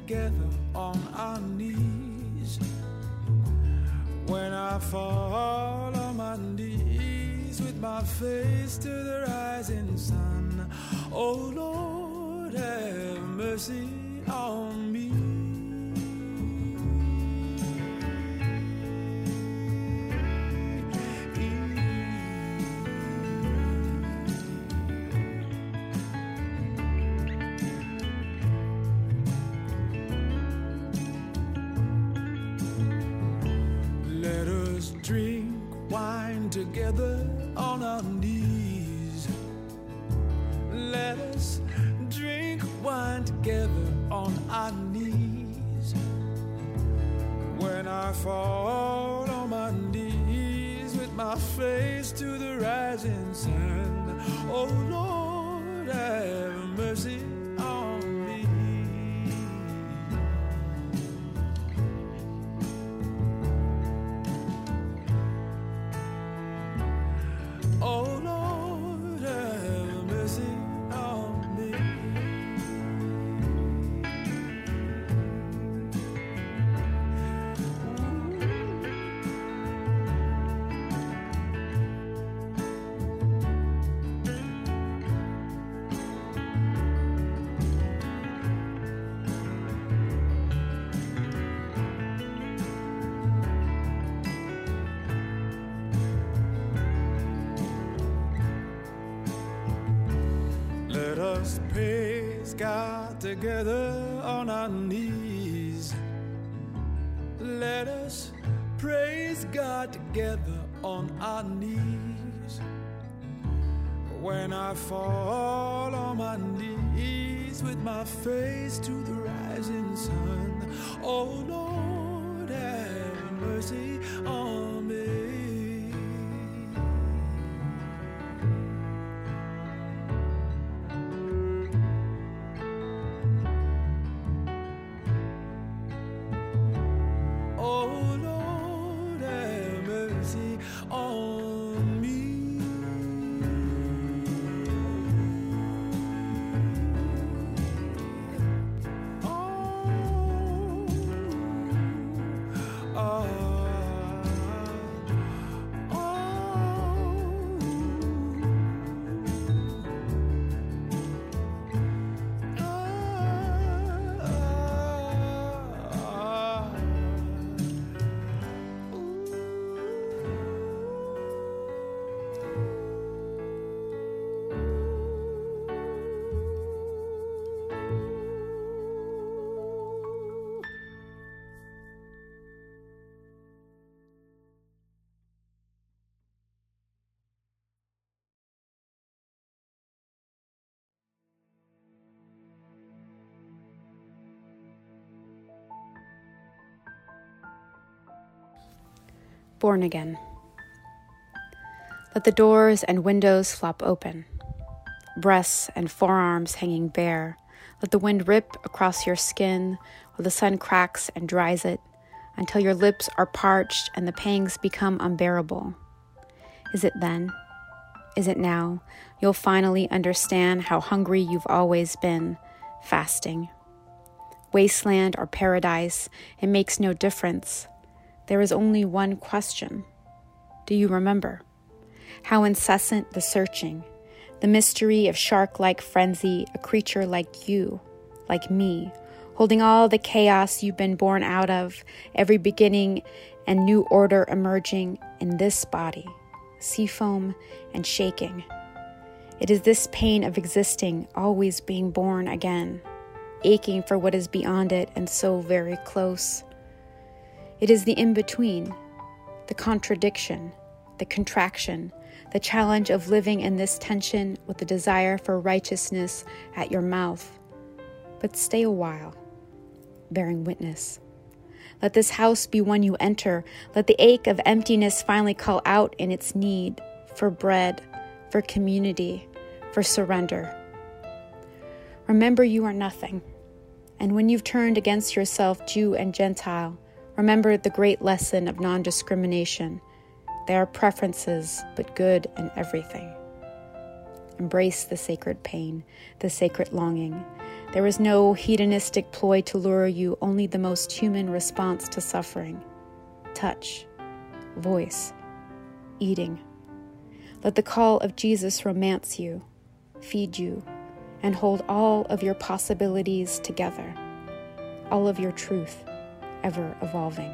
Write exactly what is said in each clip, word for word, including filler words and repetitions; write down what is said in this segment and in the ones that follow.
together on our knees. When I fall on my knees with my face to the rising sun, oh Lord, have mercy on me. Let us drink wine together on our knees. Let us drink wine together on our knees. When I fall on my knees with my face to the rising sun, oh Lord, have mercy on me. Oh Lord, have mercy on me. Let us praise God together on our knees. Let us praise God together on our knees. When I fall on my knees with my face to the rising sun, oh Lord, have mercy on me. Oh Lord, have mercy on me. Oh, oh, Born again. Let the doors and windows flop open, breasts and forearms hanging bare. Let the wind rip across your skin while the sun cracks and dries it until your lips are parched and the pangs become unbearable. Is it then? Is it now? You'll finally understand how hungry you've always been, fasting. Wasteland or paradise, it makes no difference. There is only one question. Do you remember? How incessant the searching, the mystery of shark-like frenzy, a creature like you, like me, holding all the chaos you've been born out of, every beginning and new order emerging in this body, seafoam and shaking. It is this pain of existing, always being born again, aching for what is beyond it and so very close. It is the in-between, the contradiction, the contraction, the challenge of living in this tension with the desire for righteousness at your mouth. But stay a while, bearing witness. Let this house be one you enter. Let the ache of emptiness finally call out in its need for bread, for community, for surrender. Remember you are nothing. And when you've turned against yourself, Jew and Gentile, remember the great lesson of non-discrimination. There are preferences, but good in everything. Embrace the sacred pain, the sacred longing. There is no hedonistic ploy to lure you, only the most human response to suffering. Touch, voice, eating. Let the call of Jesus romance you, feed you, and hold all of your possibilities together, all of your truth ever evolving.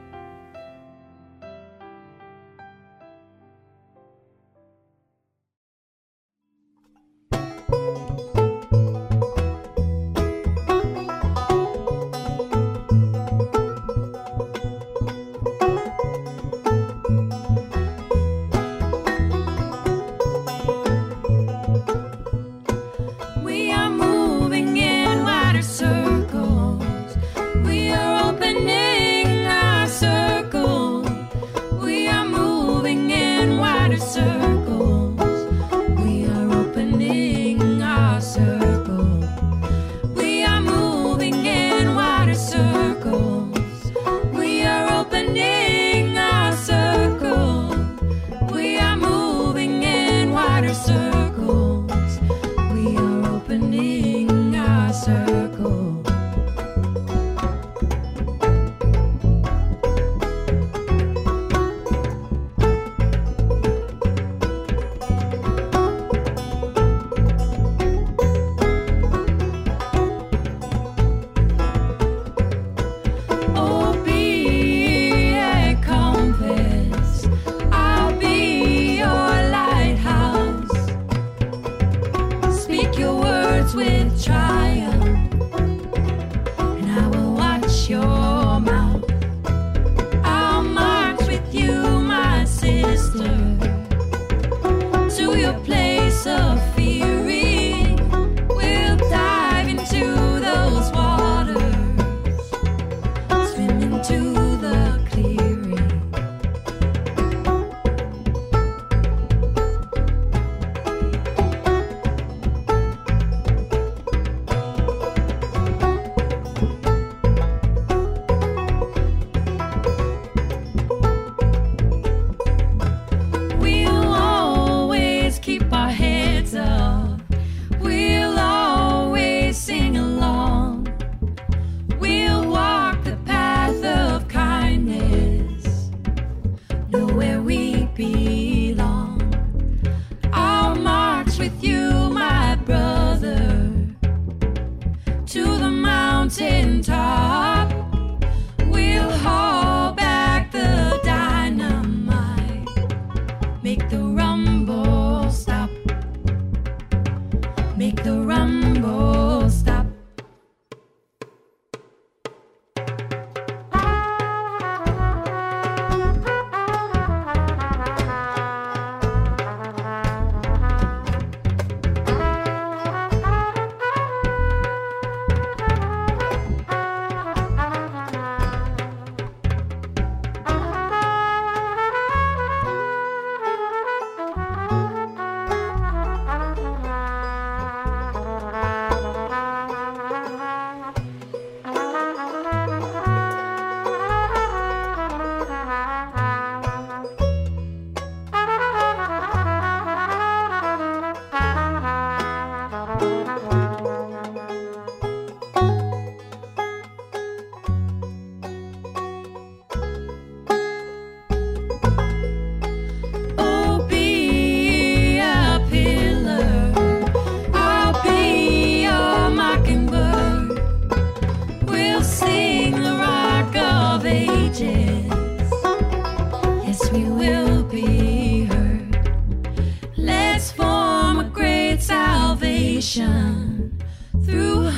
Through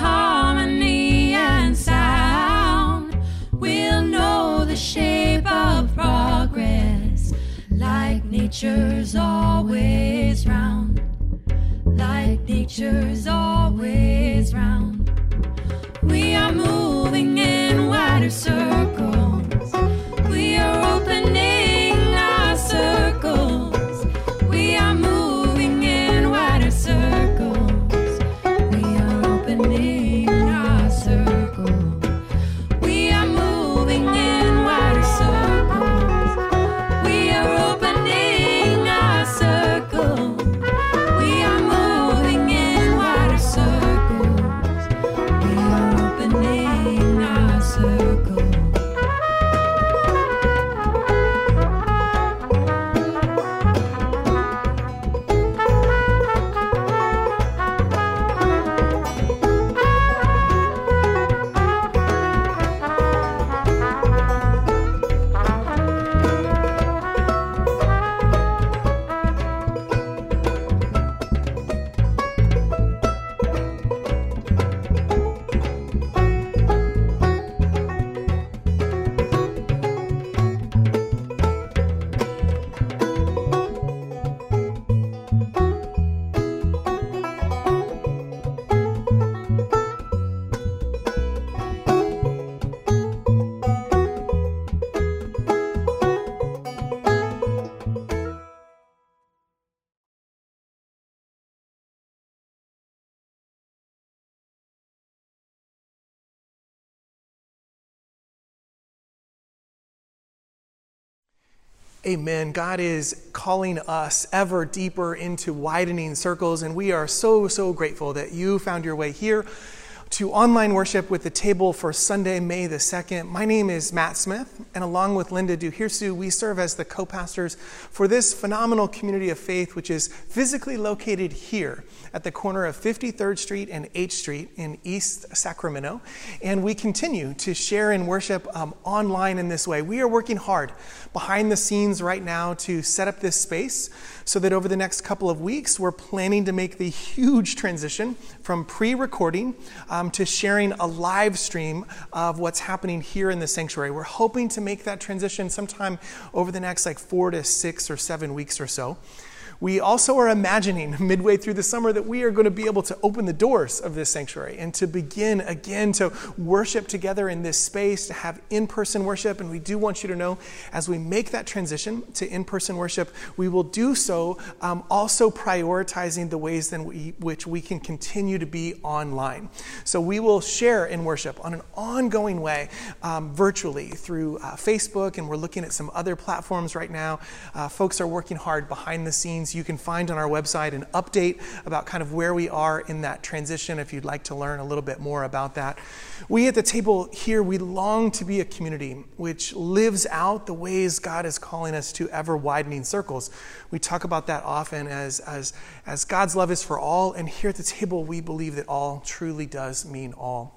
harmony and sound, we'll know the shape of progress, like nature's always round, like nature's always round. We are moving in wider circles, we are opening our circles, we are moving in wider circles. Amen. God is calling us ever deeper into widening circles, and we are so, so grateful that you found your way here to online worship with the table for Sunday, May the second. My name is Matt Smith, and along with Linda Duhirsu, we serve as the co-pastors for this phenomenal community of faith, which is physically located here at the corner of fifty-third Street and H Street in East Sacramento. And we continue to share and worship um, online in this way. We are working hard behind the scenes right now to set up this space so that over the next couple of weeks, we're planning to make the huge transition from pre-recording um, to sharing a live stream of what's happening here in the sanctuary. We're hoping to make that transition sometime over the next like four to six or seven weeks or so. We also are imagining midway through the summer that we are going to be able to open the doors of this sanctuary and to begin again to worship together in this space, to have in-person worship. And we do want you to know, as we make that transition to in-person worship, we will do so um, also prioritizing the ways in we, which we can continue to be online. So we will share in worship on an ongoing way um, virtually through uh, Facebook, and we're looking at some other platforms right now. Uh, folks are working hard behind the scenes. You can find on our website an update about kind of where we are in that transition if you'd like to learn a little bit more about that. We at the table here, we long to be a community which lives out the ways God is calling us to ever widening circles. We talk about that often as, as, as God's love is for all, and here at the table we believe that all truly does mean all.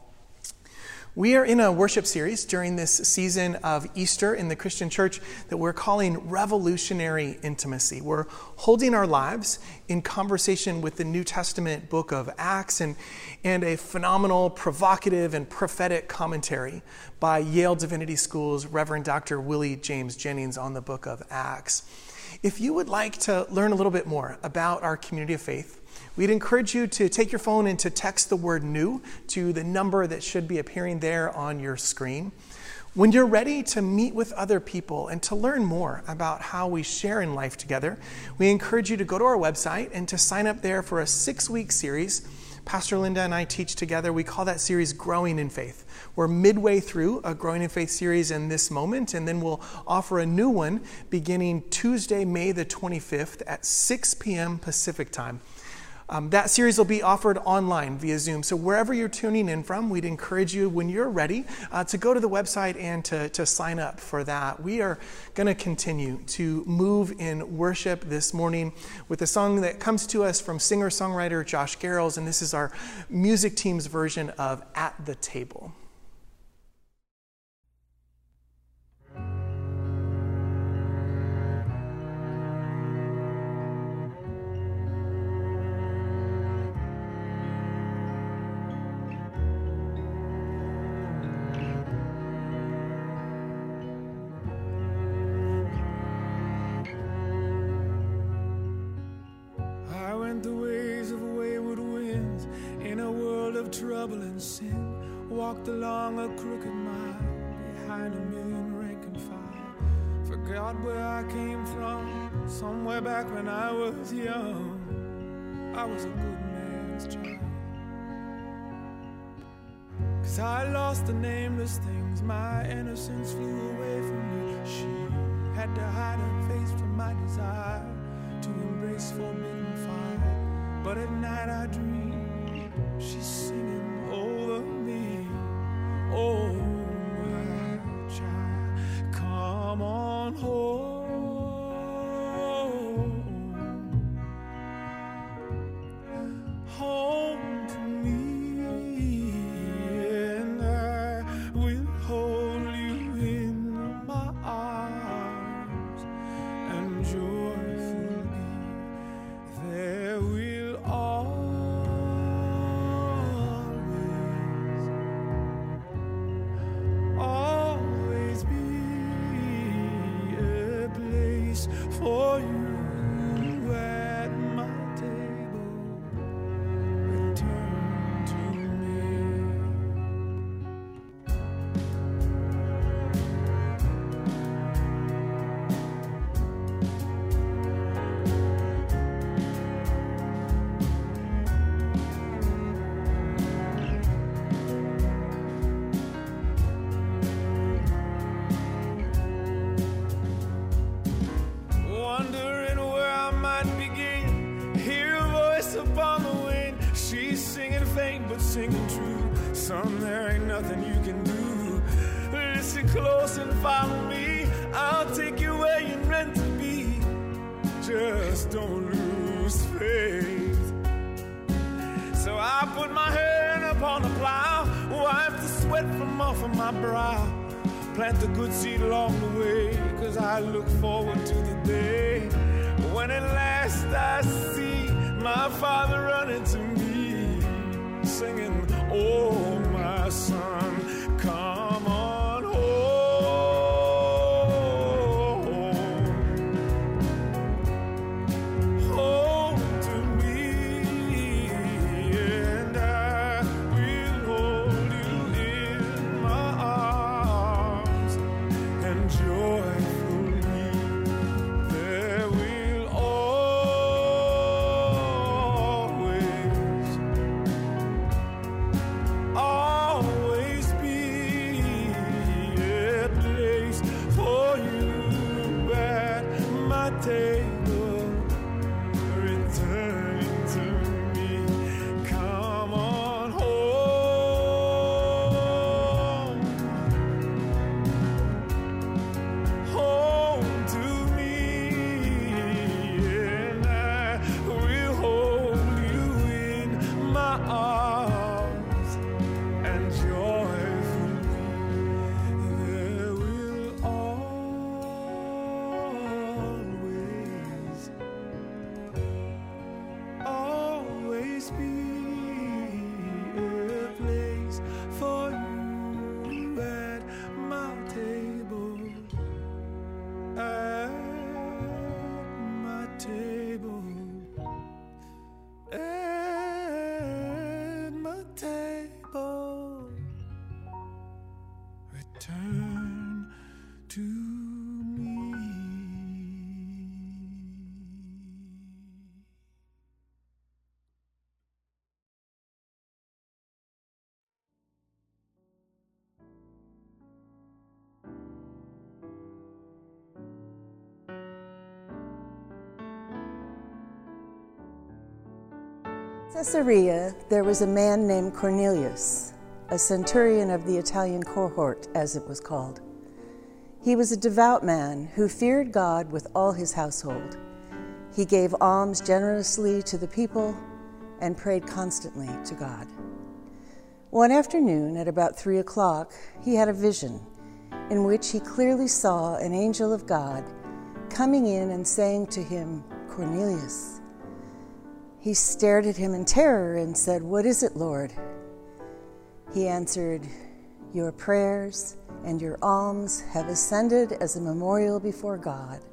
We are in a worship series during this season of Easter in the Christian church that we're calling Revolutionary Intimacy. We're holding our lives in conversation with the New Testament book of Acts and, and a phenomenal, provocative, and prophetic commentary by Yale Divinity School's Reverend Doctor Willie James Jennings on the book of Acts. If you would like to learn a little bit more about our community of faith, we'd encourage you to take your phone and to text the word new to the number that should be appearing there on your screen. When you're ready to meet with other people and to learn more about how we share in life together, we encourage you to go to our website and to sign up there for a six-week series. Pastor Linda and I teach together. We call that series Growing in Faith. We're midway through a Growing in Faith series in this moment, and then we'll offer a new one beginning Tuesday, May the twenty-fifth at six p.m. Pacific time. Um, that series will be offered online via Zoom. So wherever you're tuning in from, we'd encourage you, when you're ready, uh, to go to the website and to, to sign up for that. We are going to continue to move in worship this morning with a song that comes to us from singer-songwriter Josh Garrels, and this is our music team's version of At the Table. Trouble and sin, walked along a crooked mile behind a million rank and file. Forgot where I came from, somewhere back when I was young. I was a good man's child. Cause I lost the nameless things, my innocence flew away from me. She had to hide her face from my desire to embrace forbidden fire. But at night I dream she's singing over me. Oh, my child, come on home. Home to me, and I will hold you in my arms, and joyfully there will all singing faint but singing true. Son, there ain't nothing you can do. Listen close and follow me. I'll take you where you're meant to be. Just don't lose faith. So I put my hand upon the plow, wipe the sweat from off of my brow, plant a good seed along the way, cause I look forward to the day when at last I see my Father running to me, singing, oh my son, come on home, home to me, and I will hold you in my arms, and joyfully there will always, always be a place for you at my table, returning to me. Come on home, home to me, and I will hold you in my arms, and joyfully there will always, always be a place for you at my table, at my table, at my table. Return to me. Caesarea, there was a man named Cornelius, a centurion of the Italian cohort, as it was called. He was a devout man who feared God with all his household. He gave alms generously to the people and prayed constantly to God. One afternoon, at about three o'clock, he had a vision in which he clearly saw an angel of God coming in and saying to him, "Cornelius." He stared at him in terror and said, "What is it, Lord?" He answered, "Your prayers and your alms have ascended as a memorial before God.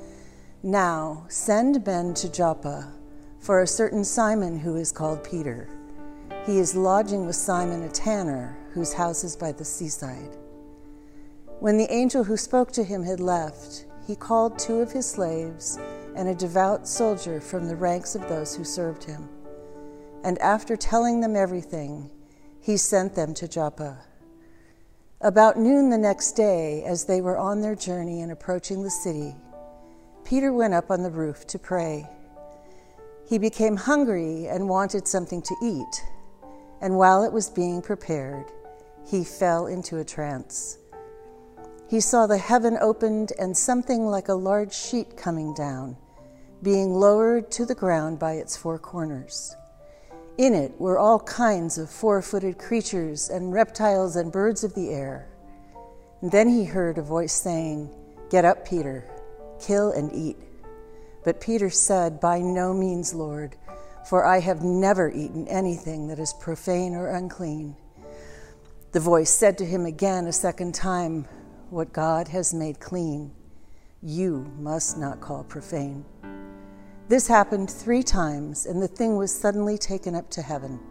Now send men to Joppa for a certain Simon who is called Peter. He is lodging with Simon a tanner, whose house is by the seaside." When the angel who spoke to him had left, he called two of his slaves and a devout soldier from the ranks of those who served him. And after telling them everything, he sent them to Joppa. About noon the next day, as they were on their journey and approaching the city, Peter went up on the roof to pray. He became hungry and wanted something to eat, and while it was being prepared, he fell into a trance. He saw the heaven opened and something like a large sheet coming down, being lowered to the ground by its four corners. In it were all kinds of four-footed creatures and reptiles and birds of the air. And then he heard a voice saying, "Get up, Peter, kill and eat." But Peter said, "By no means, Lord, for I have never eaten anything that is profane or unclean." The voice said to him again a second time, "What God has made clean, you must not call profane." This happened three times, and the thing was suddenly taken up to heaven.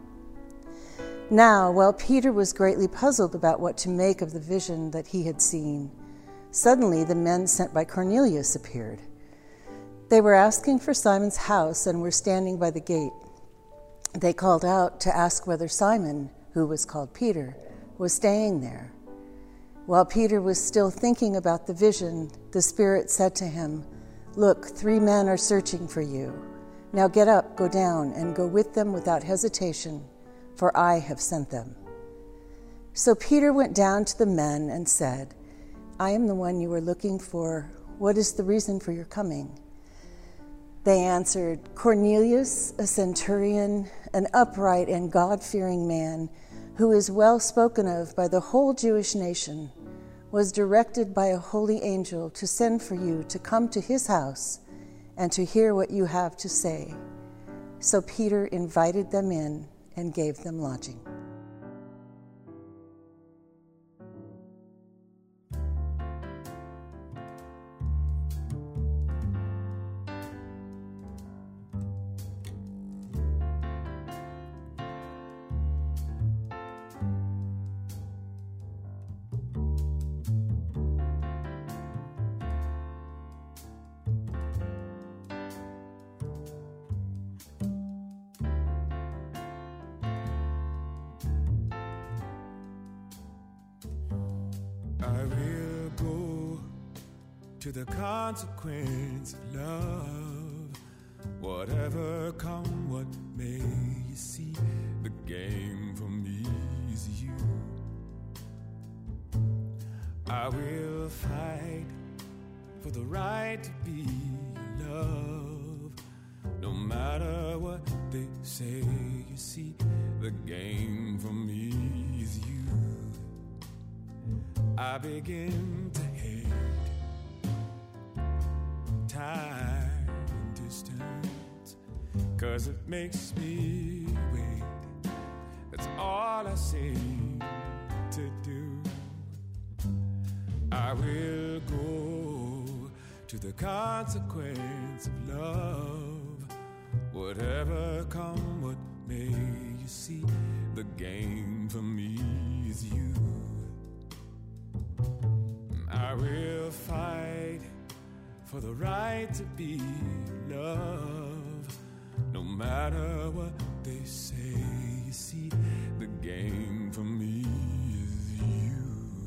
Now, while Peter was greatly puzzled about what to make of the vision that he had seen, suddenly the men sent by Cornelius appeared. They were asking for Simon's house and were standing by the gate. They called out to ask whether Simon, who was called Peter, was staying there. While Peter was still thinking about the vision, the Spirit said to him, "Look, three men are searching for you. Now get up, go down, and go with them without hesitation, for I have sent them." So Peter went down to the men and said, "I am the one you are looking for. What is the reason for your coming?" They answered, "Cornelius, a centurion, an upright and God-fearing man, who is well spoken of by the whole Jewish nation, was directed by a holy angel to send for you to come to his house and to hear what you have to say." So Peter invited them in and gave them lodging. I will go to the consequence of love. Whatever come, what may, you see, the game for me is you. I will fight for the right to be your love. No matter what they say, you see, the game for me is you. I begin to hate time and distance, 'cause it makes me wait. That's all I seem to do. I will go to the consequence of love. Whatever come, what may, you see, the game for me is you. I will fight for the right to be loved. No matter what they say, you see, the game for me is you.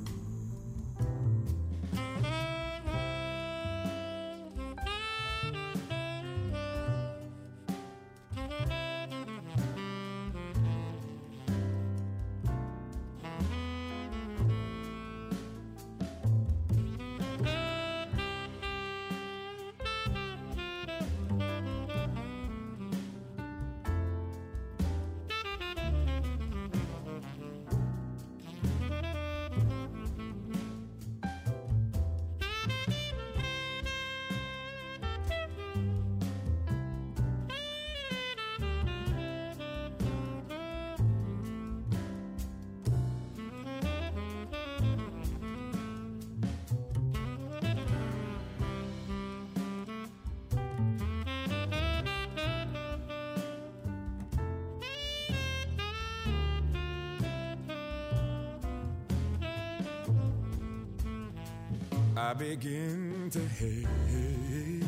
I begin to hate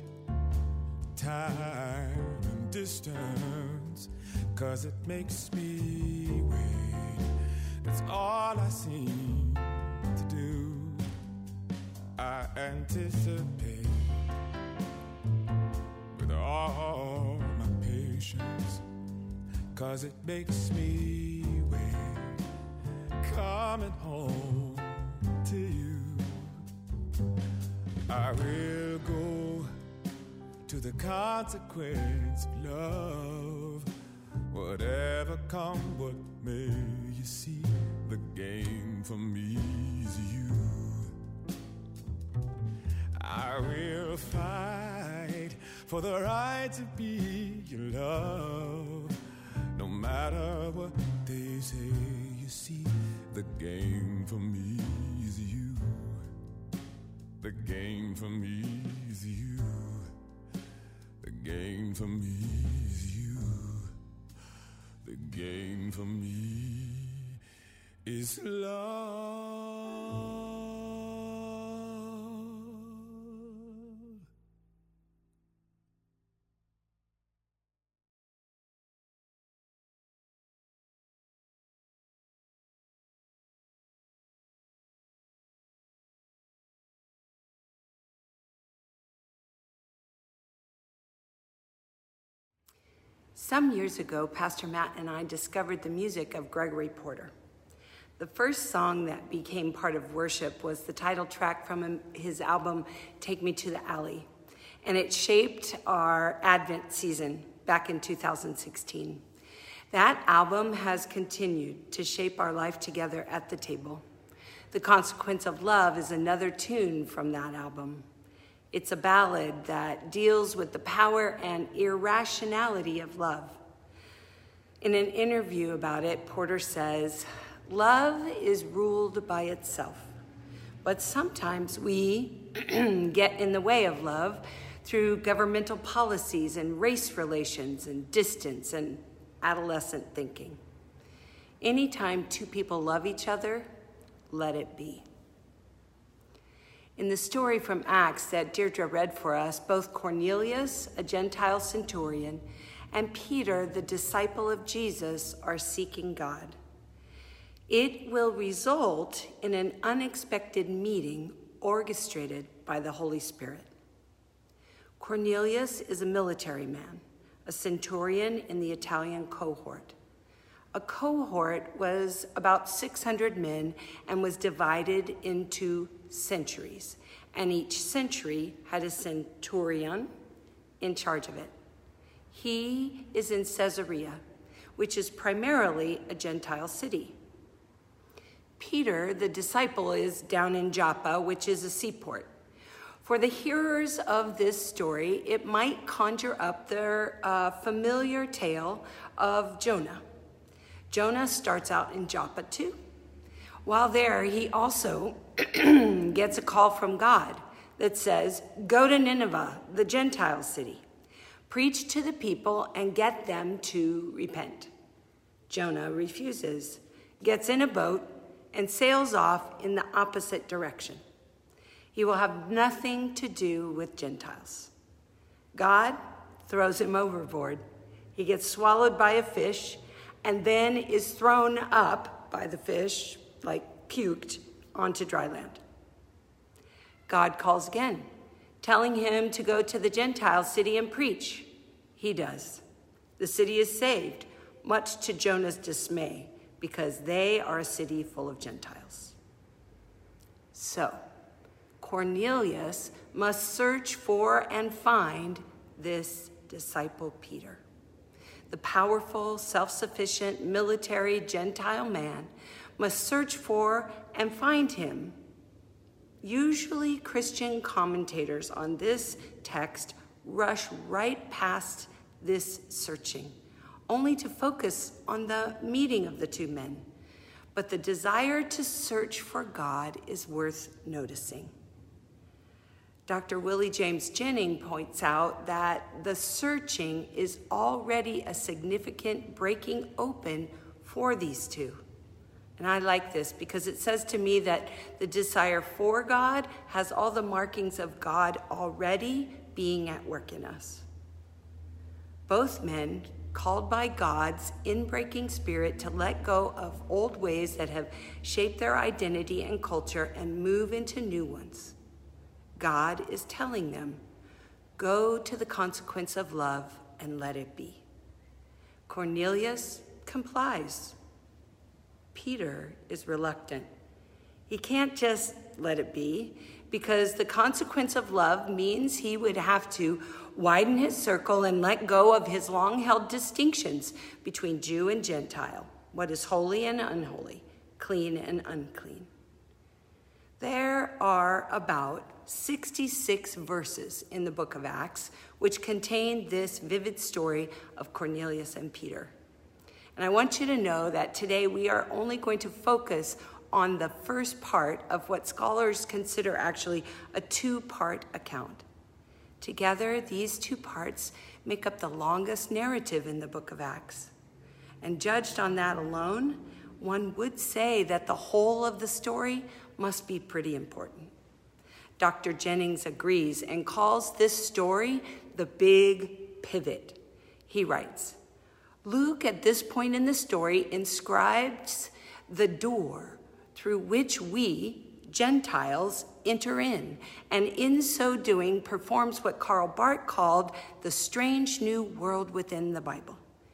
time and distance, 'cause it makes me wait. That's all I seem to do. I anticipate with all my patience, 'cause it makes me wait. Coming home to you, I will go to the consequence of love. Whatever come, what may, you see, the game for me is you. I will fight for the right to be your love. No matter what they say, you see, the game for me is you. The game for me is you. The game for me is you. The game for me is love. Some years ago, Pastor Matt and I discovered the music of Gregory Porter. The first song that became part of worship was the title track from his album, Take Me to the Alley, and it shaped our Advent season back in two thousand sixteen. That album has continued to shape our life together at the table. The Consequence of Love is another tune from that album. It's a ballad that deals with the power and irrationality of love. In an interview about it, Porter says, "Love is ruled by itself, but sometimes we get in the way of love through governmental policies and race relations and distance and adolescent thinking. Anytime two people love each other, let it be." In the story from Acts that Deirdre read for us, both Cornelius, a Gentile centurion, and Peter, the disciple of Jesus, are seeking God. It will result in an unexpected meeting orchestrated by the Holy Spirit. Cornelius is a military man, a centurion in the Italian cohort. A cohort was about six hundred men and was divided into centuries, and each century had a centurion in charge of it. He is in Caesarea, which is primarily a Gentile city. Peter, the disciple, is down in Joppa, which is a seaport. For the hearers of this story, it might conjure up their uh, familiar tale of Jonah. Jonah starts out in Joppa too. While there, he also gets a call from God that says, "Go to Nineveh, the Gentile city. Preach to the people and get them to repent." Jonah refuses, gets in a boat, and sails off in the opposite direction. He will have nothing to do with Gentiles. God throws him overboard. He gets swallowed by a fish and then is thrown up by the fish, like puked, onto dry land. God calls again, telling him to go to the Gentile city and preach. He does. The city is saved, much to Jonah's dismay, because they are a city full of Gentiles. So, Cornelius must search for and find this disciple Peter. The powerful, self-sufficient, military Gentile man must search for and find him. Usually, Christian commentators on this text rush right past this searching, only to focus on the meeting of the two men. But the desire to search for God is worth noticing. Doctor Willie James Jennings points out that the searching is already a significant breaking open for these two. And I like this because it says to me that the desire for God has all the markings of God already being at work in us. Both men, called by God's inbreaking spirit to let go of old ways that have shaped their identity and culture and move into new ones. God is telling them, go to the consequence of love and let it be. Cornelius complies. Peter is reluctant. He can't just let it be, because the consequence of love means he would have to widen his circle and let go of his long-held distinctions between Jew and Gentile, what is holy and unholy, clean and unclean. There are about sixty-six verses in the book of Acts which contain this vivid story of Cornelius and Peter. And I want you to know that today we are only going to focus on the first part of what scholars consider actually a two-part account. Together, these two parts make up the longest narrative in the book of Acts. And judged on that alone, one would say that the whole of the story must be pretty important. Doctor Jennings agrees and calls this story the big pivot. He writes, Luke, at this point in the story, inscribes the door through which we, Gentiles, enter in, and in so doing performs what Karl Barth called the strange new world within the Bible.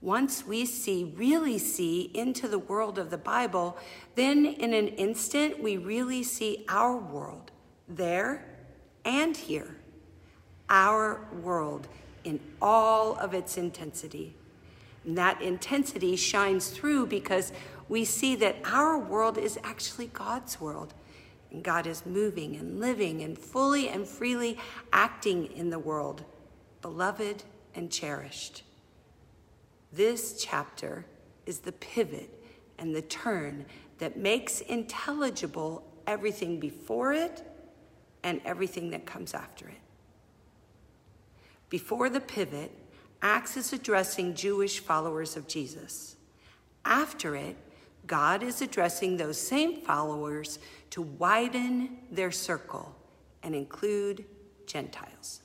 Once we see, really see into the world of the Bible, then in an instant we really see our world there and here. Our world in all of its intensity. And that intensity shines through because we see that our world is actually God's world. And God is moving and living and fully and freely acting in the world, beloved and cherished. This chapter is the pivot and the turn that makes intelligible everything before it and everything that comes after it. Before the pivot, Acts is addressing Jewish followers of Jesus. After it, God is addressing those same followers to widen their circle and include Gentiles.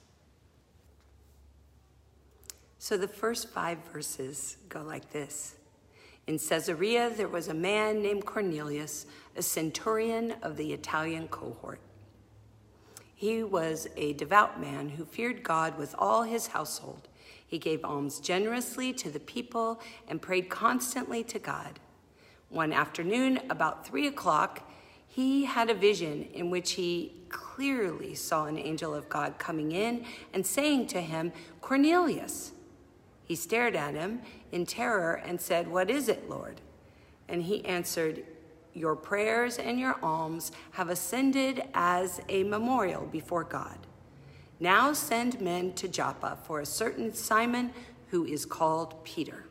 So the first five verses go like this. In Caesarea, there was a man named Cornelius, a centurion of the Italian cohort. He was a devout man who feared God with all his household. He gave alms generously to the people and prayed constantly to God. One afternoon, about three o'clock, he had a vision in which he clearly saw an angel of God coming in and saying to him, "Cornelius." He stared at him in terror and said, "What is it, Lord?" And he answered, "Your prayers and your alms have ascended as a memorial before God. Now send men to Joppa for a certain Simon who is called Peter."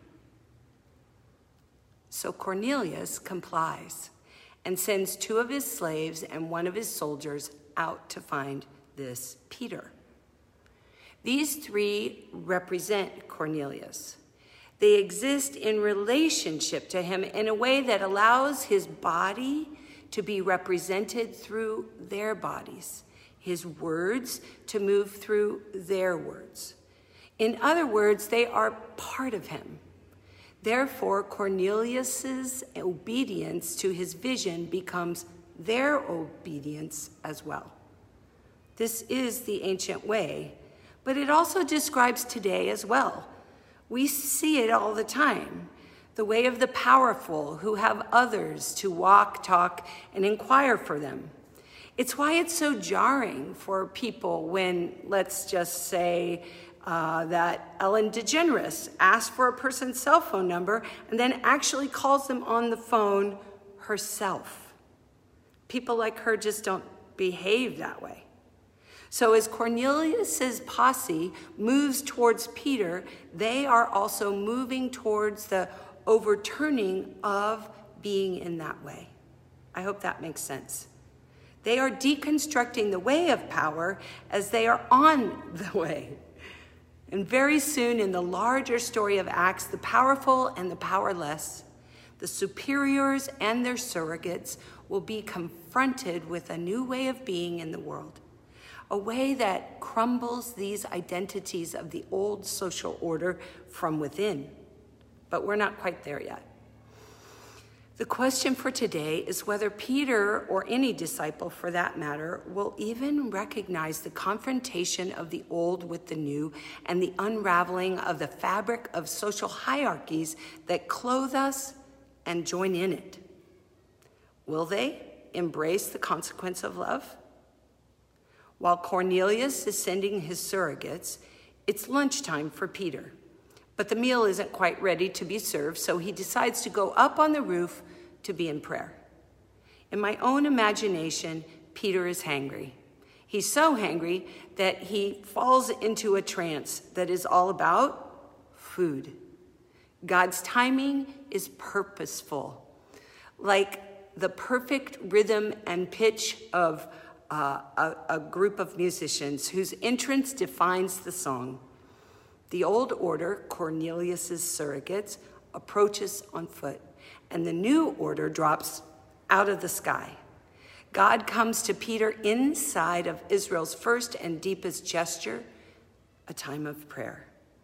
So Cornelius complies and sends two of his slaves and one of his soldiers out to find this Peter. These three represent Cornelius. They exist in relationship to him in a way that allows his body to be represented through their bodies, his words to move through their words. In other words, they are part of him. Therefore, Cornelius's obedience to his vision becomes their obedience as well. This is the ancient way, but it also describes today as well. We see it all the time. The way of the powerful who have others to walk, talk, and inquire for them. It's why it's so jarring for people when, let's just say, uh, that Ellen DeGeneres asked for a person's cell phone number and then actually calls them on the phone herself. People like her just don't behave that way. So as Cornelius's posse moves towards Peter, they are also moving towards the overturning of being in that way. I hope that makes sense. They are deconstructing the way of power as they are on the way. And very soon in the larger story of Acts, the powerful and the powerless, the superiors and their surrogates will be confronted with a new way of being in the world. A way that crumbles these identities of the old social order from within. But we're not quite there yet. The question for today is whether Peter, or any disciple for that matter, will even recognize the confrontation of the old with the new and the unraveling of the fabric of social hierarchies that clothe us and join in it. Will they embrace the consequence of love? While Cornelius is sending his surrogates, it's lunchtime for Peter. But the meal isn't quite ready to be served, so he decides to go up on the roof to be in prayer. In my own imagination, Peter is hangry. He's so hangry that he falls into a trance that is all about food. God's timing is purposeful, like the perfect rhythm and pitch of uh, a, a group of musicians whose entrance defines the song. The old order, Cornelius's surrogates, approaches on foot, and the new order drops out of the sky. God comes to Peter inside of Israel's first and deepest gesture, a time of prayer.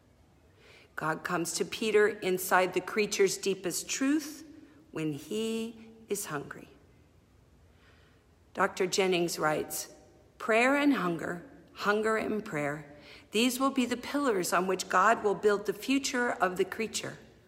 God comes to Peter inside the creature's deepest truth when he is hungry. Doctor Jennings writes, "Prayer and hunger, hunger and prayer, these will be the pillars on which God will build the future of the creature.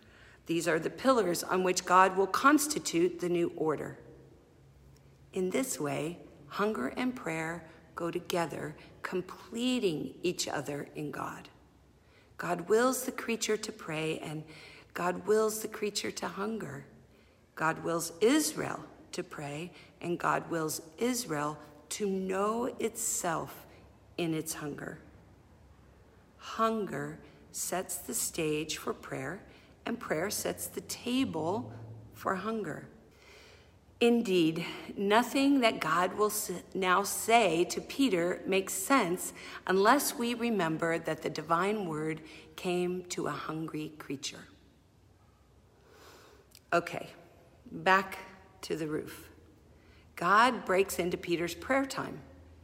These are the pillars on which God will constitute the new order. In this way, hunger and prayer go together, completing each other in God. God wills the creature to pray, and God wills the creature to hunger. God wills Israel to pray, and God wills Israel to know itself in its hunger. Hunger sets the stage for prayer, and prayer sets the table for hunger. Indeed, nothing that God will now say to Peter makes sense unless we remember that the divine word came to a hungry creature. Okay, back to the roof. God breaks into Peter's prayer time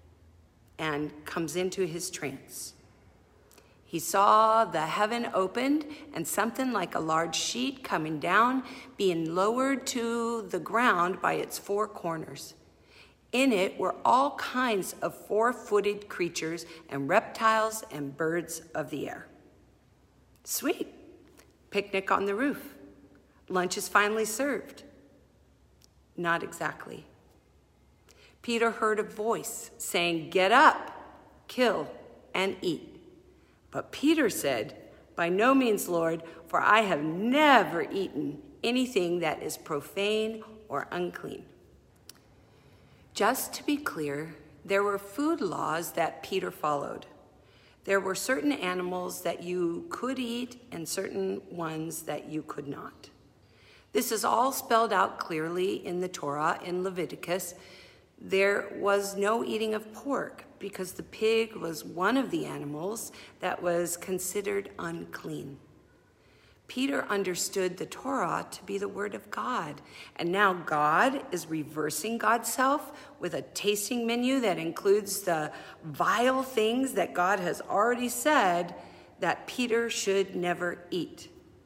and comes into his trance. He saw the heaven opened and something like a large sheet coming down, being lowered to the ground by its four corners. In it were all kinds of four-footed creatures and reptiles and birds of the air. Sweet. Picnic on the roof. Lunch is finally served. Not exactly. Peter heard a voice saying, "Get up, kill, and eat." But Peter said, "By no means, Lord, for I have never eaten anything that is profane or unclean." Just to be clear, there were food laws that Peter followed. There were certain animals that you could eat and certain ones that you could not. This is all spelled out clearly in the Torah in Leviticus. There was no eating of pork because the pig was one of the animals that was considered unclean. Peter understood the Torah to be the word of God, and now God is reversing God's self with a tasting menu that includes the vile things that God has already said that Peter should never eat.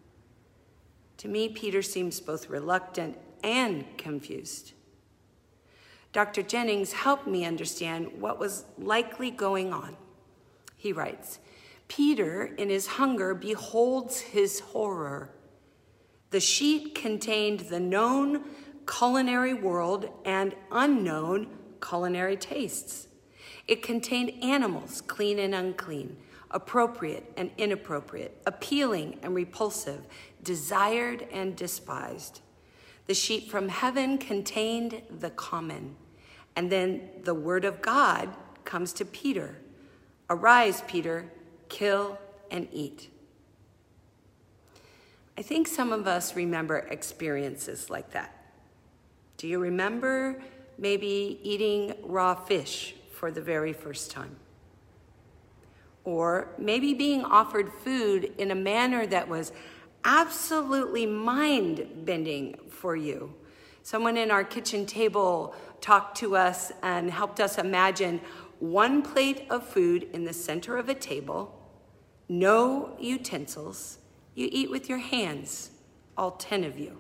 To me, Peter seems both reluctant and confused. Doctor Jennings helped me understand what was likely going on. He writes, Peter, in his hunger, beholds his horror. The sheet contained the known culinary world and unknown culinary tastes. It contained animals, clean and unclean, appropriate and inappropriate, appealing and repulsive, desired and despised. The sheet from heaven contained the common. And then the word of God comes to Peter. Arise, Peter, kill and eat. I think some of us remember experiences like that. Do you remember maybe eating raw fish for the very first time? Or maybe being offered food in a manner that was absolutely mind-bending for you. Someone in our kitchen table talked to us and helped us imagine one plate of food in the center of a table, no utensils. You eat with your hands, all ten of you.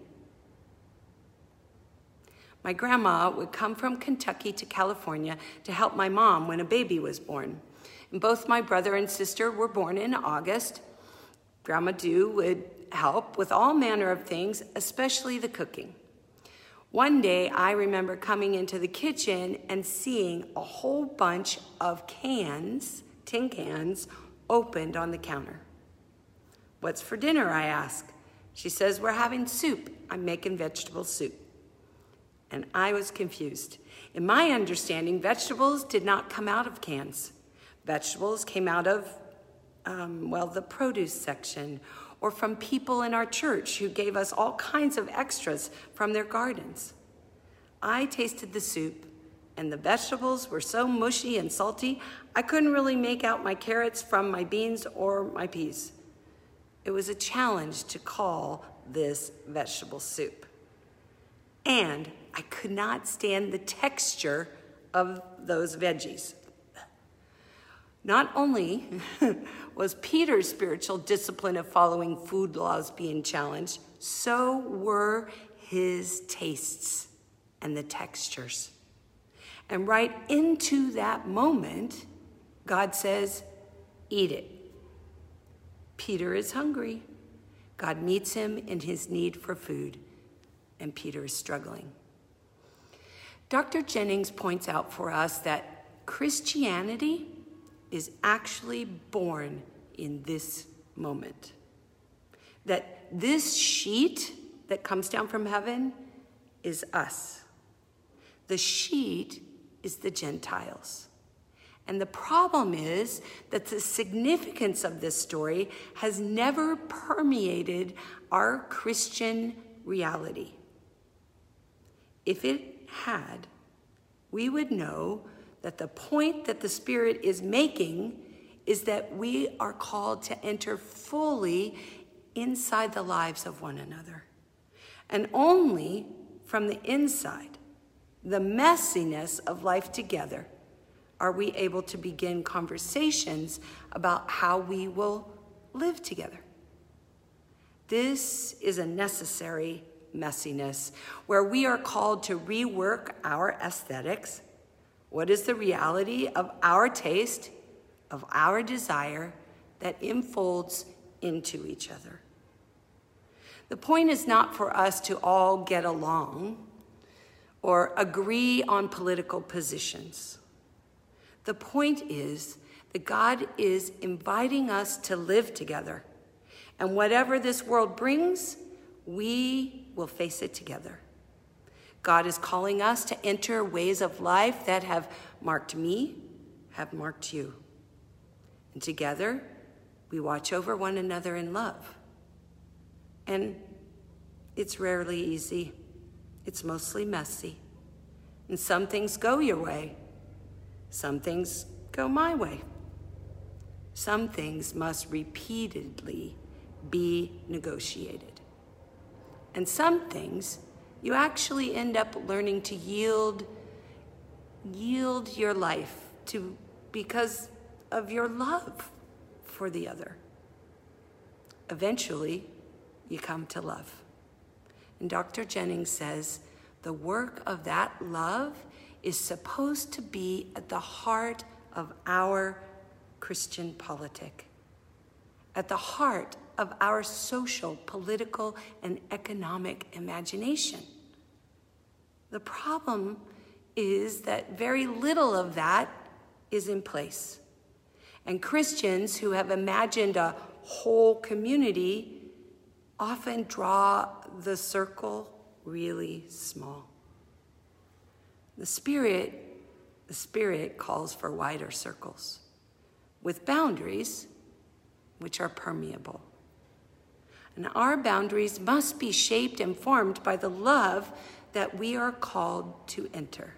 My grandma would come from Kentucky to California to help my mom when a baby was born. And both my brother and sister were born in August. Grandma Dew would help with all manner of things, especially the cooking. One day, I remember coming into the kitchen and seeing a whole bunch of cans, tin cans, opened on the counter. What's for dinner, I ask. She says, we're having soup. I'm making vegetable soup. And I was confused. In my understanding, vegetables did not come out of cans. Vegetables came out of, um, well, the produce section, or from people in our church who gave us all kinds of extras from their gardens. I tasted the soup, and the vegetables were so mushy and salty, I couldn't really make out my carrots from my beans or my peas. It was a challenge to call this vegetable soup. And I could not stand the texture of those veggies. Not only was Peter's spiritual discipline of following food laws being challenged, so were his tastes and the textures. And right into that moment, God says, eat it. Peter is hungry. God meets him in his need for food, and Peter is struggling. Doctor Jennings points out for us that Christianity is actually born in this moment. That this sheet that comes down from heaven is us. The sheet is the Gentiles. And the problem is that the significance of this story has never permeated our Christian reality. If it had, we would know that the point that the Spirit is making is that we are called to enter fully inside the lives of one another. And only from the inside, the messiness of life together, are we able to begin conversations about how we will live together. This is a necessary messiness where we are called to rework our aesthetics. What is the reality of our taste, of our desire that unfolds into each other? The point is not for us to all get along or agree on political positions. The point is that God is inviting us to live together. And whatever this world brings, we will face it together. God is calling us to enter ways of life that have marked me, have marked you. And together, we watch over one another in love. And it's rarely easy. It's mostly messy. And some things go your way. Some things go my way. Some things must repeatedly be negotiated. And some things you actually end up learning to yield, yield your life to because of your love for the other. Eventually, you come to love. And Doctor Jennings says the work of that love is supposed to be at the heart of our Christian politic, at the heart of our social, political, and economic imagination. The problem is that very little of that is in place. And Christians who have imagined a whole community often draw the circle really small. The Spirit, the Spirit calls for wider circles with boundaries which are permeable. And our boundaries must be shaped and formed by the love that we are called to enter.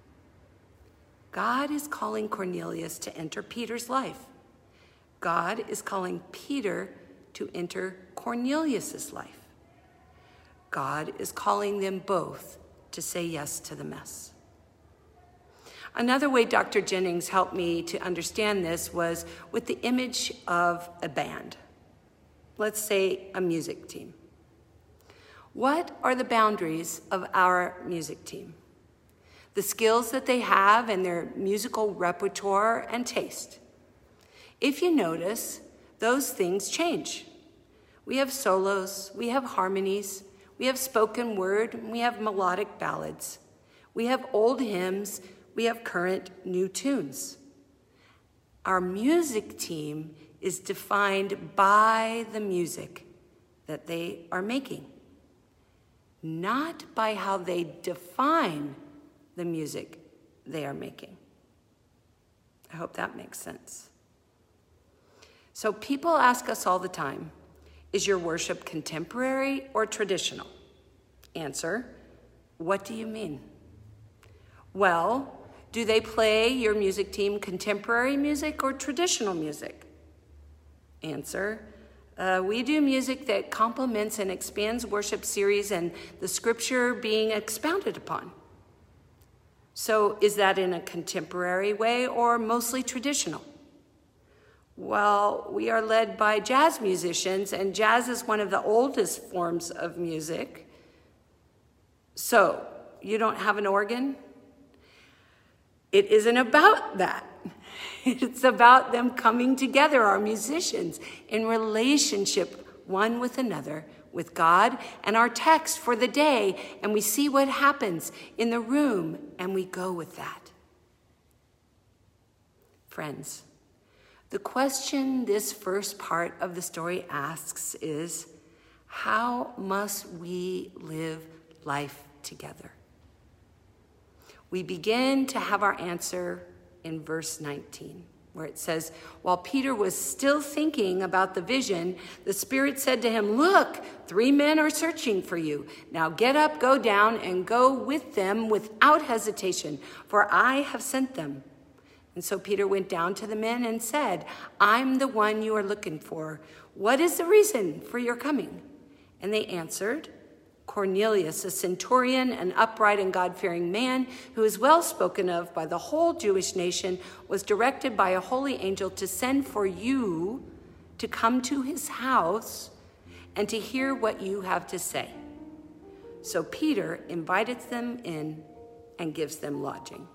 God is calling Cornelius to enter Peter's life. God is calling Peter to enter Cornelius's life. God is calling them both to say yes to the mess. Another way Doctor Jennings helped me to understand this was with the image of a band. Let's say a music team. What are the boundaries of our music team? The skills that they have and their musical repertoire and taste. If you notice, those things change. We have solos, we have harmonies, we have spoken word, we have melodic ballads. We have old hymns, we have current new tunes. Our music team is defined by the music that they are making, not by how they define the music they are making. I hope that makes sense. So people ask us all the time, is your worship contemporary or traditional? Answer, what do you mean? Well, do they play your music team contemporary music or traditional music? Answer, uh, we do music that complements and expands worship series and the scripture being expounded upon. So is that in a contemporary way or mostly traditional? Well, we are led by jazz musicians, and jazz is one of the oldest forms of music. So, you don't have an organ? It isn't about that. It's about them coming together, our musicians, in relationship one with another, with God and our text for the day, and we see what happens in the room, and we go with that. Friends, the question this first part of the story asks is, how must we live life together? We begin to have our answer in verse nineteen, where it says, while Peter was still thinking about the vision, the Spirit said to him, look, three men are searching for you. Now get up, go down, and go with them without hesitation, for I have sent them. And so Peter went down to the men and said, I'm the one you are looking for. What is the reason for your coming? And they answered, Cornelius, a centurion, an upright and God-fearing man who is well spoken of by the whole Jewish nation, was directed by a holy angel to send for you to come to his house and to hear what you have to say. So Peter invited them in and gives them lodging.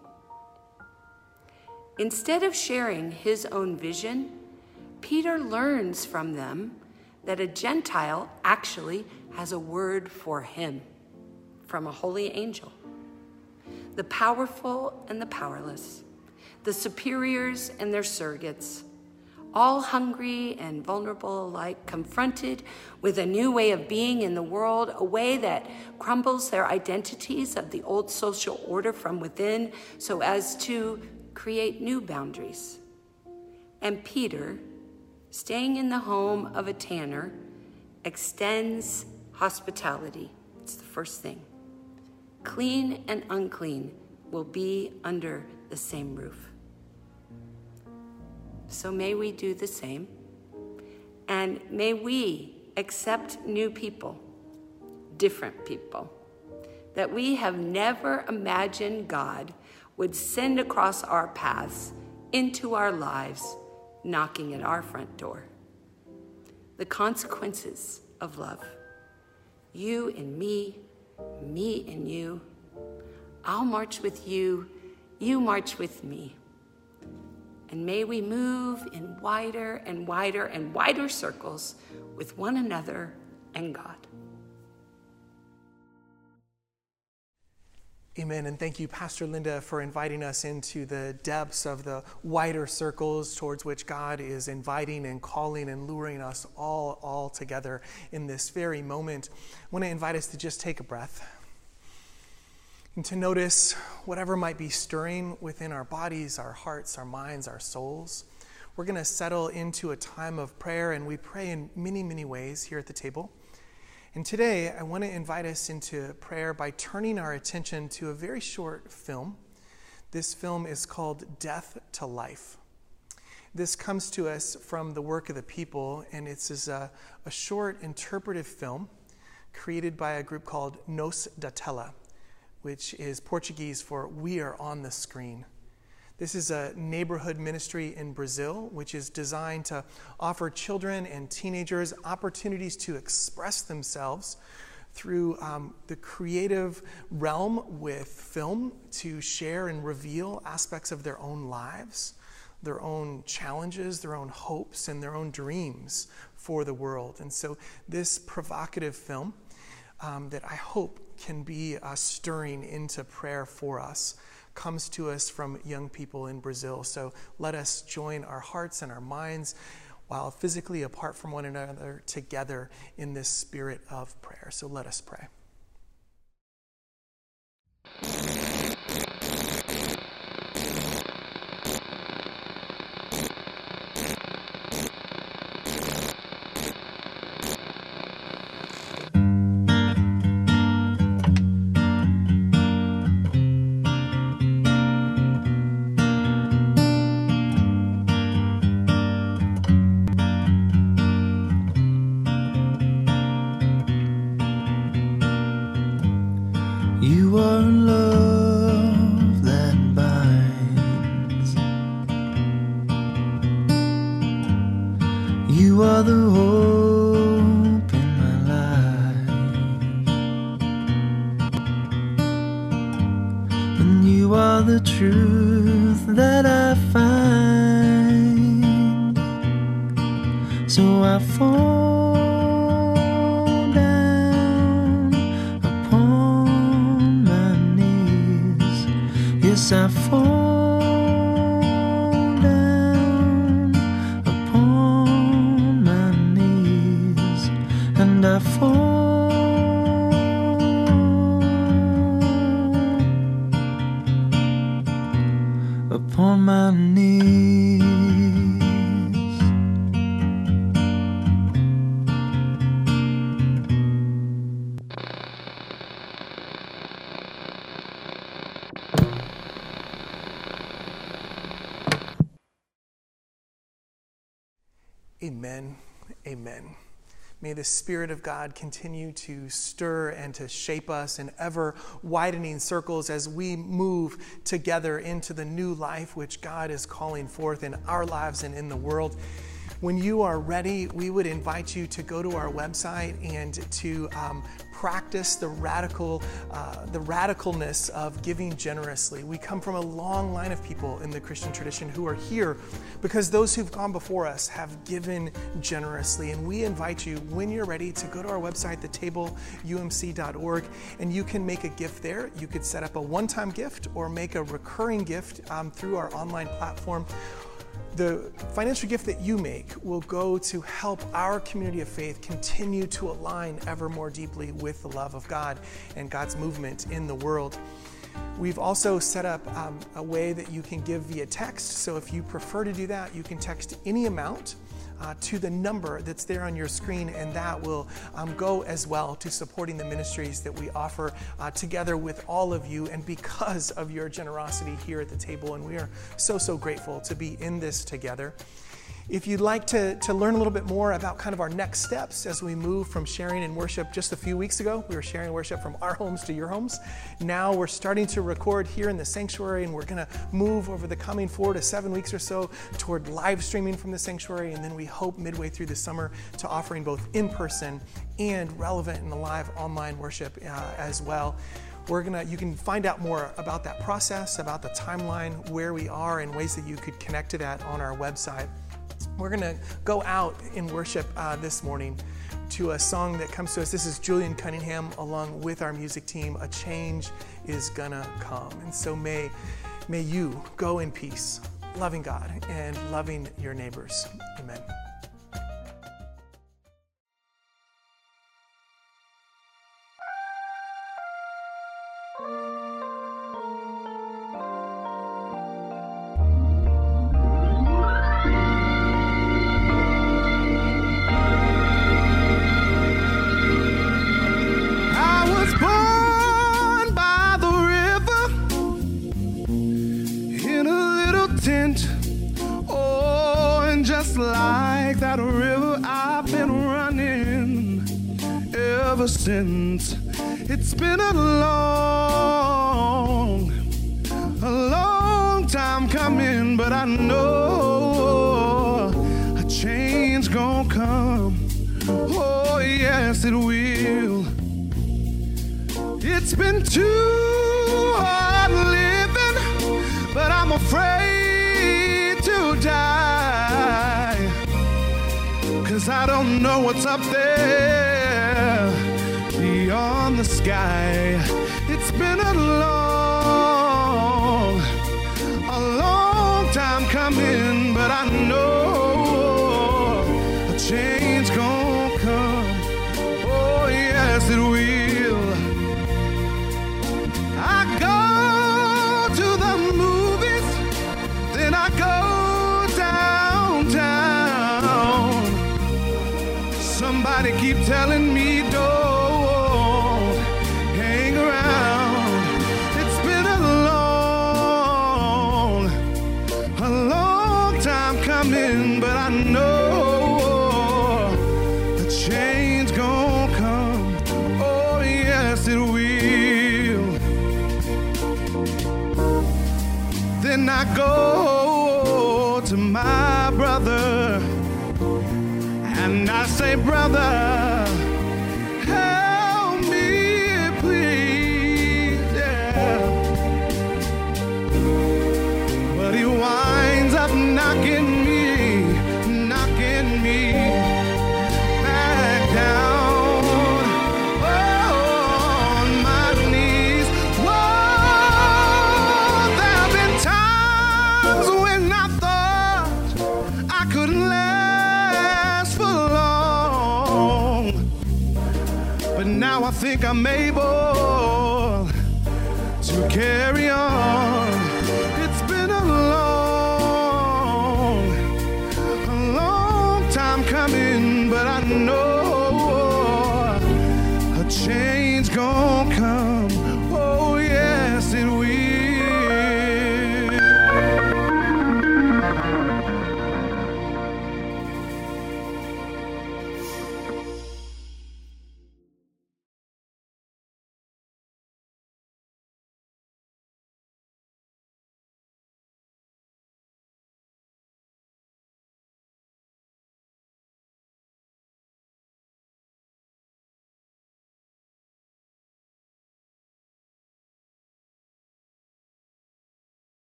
Instead of sharing his own vision, Peter learns from them that a Gentile actually has a word for him from a holy angel. The powerful and the powerless, the superiors and their surrogates, all hungry and vulnerable alike, confronted with a new way of being in the world, a way that crumbles their identities of the old social order from within so as to create new boundaries. And Peter, staying in the home of a tanner, extends hospitality. It's the first thing. Clean and unclean will be under the same roof. So may we do the same, and may we accept new people, different people, that we have never imagined God would send across our paths into our lives, knocking at our front door. The consequences of love. You and me, me and you. I'll march with you, you march with me. And may we move in wider and wider and wider circles with one another and God. Amen, and thank you, Pastor Linda, for inviting us into the depths of the wider circles towards which God is inviting and calling and luring us all, all together in this very moment. I want to invite us to just take a breath and to notice whatever might be stirring within our bodies, our hearts, our minds, our souls. We're going to settle into a time of prayer, and we pray in many, many ways here at the table. And today, I want to invite us into prayer by turning our attention to a very short film. This film is called Death to Life. This comes to us from the work of the people, and it's a, a short interpretive film created by a group called Nos da Tela, which is Portuguese for "We Are on the Screen." This is a neighborhood ministry in Brazil, which is designed to offer children and teenagers opportunities to express themselves through um, the creative realm with film, to share and reveal aspects of their own lives, their own challenges, their own hopes, and their own dreams for the world. And so this provocative film um, that I hope can be uh, stirring into prayer for us comes to us from young people in Brazil. So let us join our hearts and our minds, while physically apart from one another, together in this spirit of prayer. So let us pray. You are love that binds. You are the hope in my life, and you are the truth that I find. So I fall Yes, I fall down upon my knees, and I fall upon my knees. Amen. Amen. May the Spirit of God continue to stir and to shape us in ever widening circles as we move together into the new life which God is calling forth in our lives and in the world. When you are ready, we would invite you to go to our website and to um, practice the radical, uh, the radicalness of giving generously. We come from a long line of people in the Christian tradition who are here because those who've gone before us have given generously. And we invite you, when you're ready, to go to our website, the table U M C dot org, and you can make a gift there. You could set up a one-time gift or make a recurring gift um, through our online platform. The financial gift that you make will go to help our community of faith continue to align ever more deeply with the love of God and God's movement in the world. We've also set up um, a way that you can give via text. So if you prefer to do that, you can text any amount Uh, to the number that's there on your screen, and that will um, go as well to supporting the ministries that we offer uh, together with all of you, and because of your generosity here at the table. And we are so, so grateful to be in this together. If you'd like to, to learn a little bit more about kind of our next steps as we move from sharing and worship, just a few weeks ago, we were sharing worship from our homes to your homes. Now we're starting to record here in the sanctuary, and we're going to move over the coming four to seven weeks or so toward live streaming from the sanctuary. And then we hope midway through the summer to offering both in-person and relevant and live online worship uh, as well. We're gonna, you can find out more about that process, about the timeline, where we are, and ways that you could connect to that on our website. We're going to go out in worship uh, this morning to a song that comes to us. This is Julian Cunningham along with our music team. A Change Is Gonna Come. And so may, may you go in peace, loving God and loving your neighbors. Amen. Like that river, I've been running ever since. It's been a long, a long time coming, but I know a change gonna come. Oh yes, it will. It's been too hard living, but I'm afraid to die. 'Cause I don't know what's up there beyond the sky. It's been a long, a long time coming, but I know a change gonna come. Oh yes, it will. I go to the movies, then I go somebody keep telling me don't hang around. It's been a long, a long time coming, but I know a change gonna come. Oh yes, it will. Then I go to my brother and I say, brother, help me, please, yeah. But he winds up knocking me, knocking me back down on my knees. Whoa, that think I'm able to carry